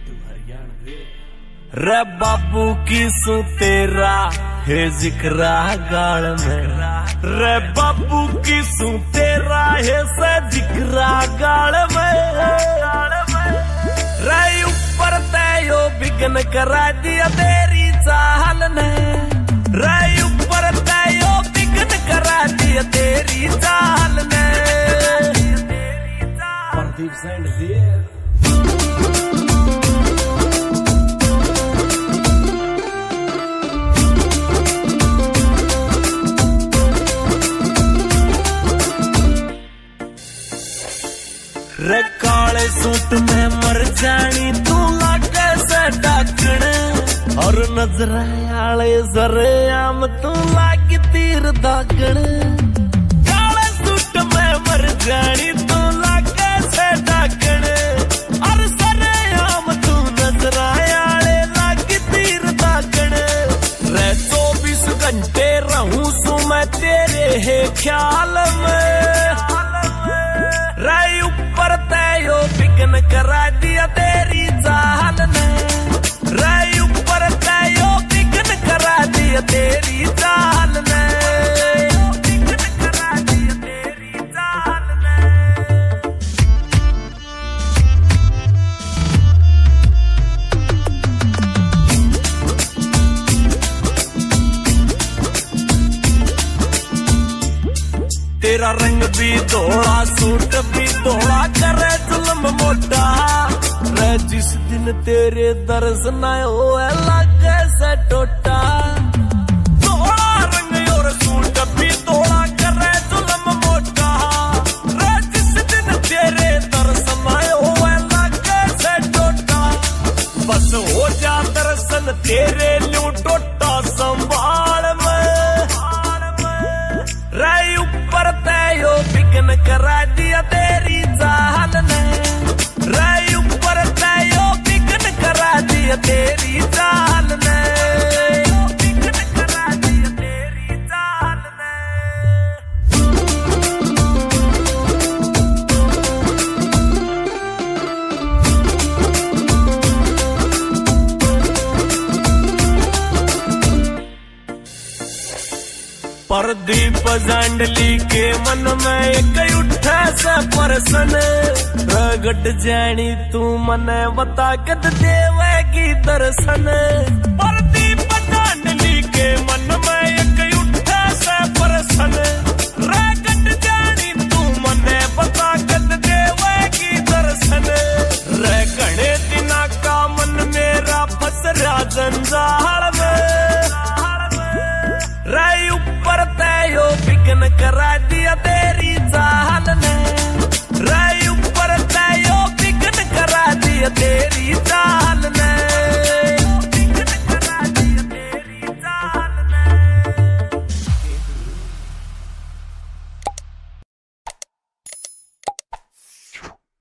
रे बाबू की सू तेरा है जिक्रा गाल में, रे बाबू की सू तेरा है से जिक्रा गाल में, रे ऊपर तयो बिगन करा दिया तेरी चाल ने, रे ऊपर तयो बिगन करा दिया तेरी चाल ने। प्रदीप सेंड दिए रे काले सूट में मर जानी तू लागे से डाकण, और नजर आले जरे आम तू लागी तीर दागण। काले सूट में मर जानी तू लागे से डाकण, और जरे आम तू नजर आले लागी तीर दागण। रे 24 घंटे रहूं सू मैं तेरे है ख्याल में, रे ऊपर तयो बिगन करा दिया तेरी चाल ने, रे ऊपर तयो बिगन करा दिया तेरी चाल ने, बिगन करा दिया तेरी चाल ने। तेरा रंग भी धोला सूट भी धोला करे जुल्म मोटा, रे जिस दिन तेरे दर्शन होए लागे से टोटा। धोला रंग और सूट भी धोला करे जुल्म मोटा, रे जिस दिन तेरे दर्शन होए लागे से टोटा। बस हो जा दर्शन तेरे लियो टोटा संभाल में, रे ऊपर तयो बिगन करा दिया तेरी चाल ने, रे ऊपर तयो बिगन करा दिया तेरी चाल ने, बिगन करा दिया तेरी चाल ने। प्रदीप जांडली के मन में एक उठा सा परसन, प्रगट जानी तू मने बता कद देवेगी दर्शन। प्रदीप जांडली के मन में एक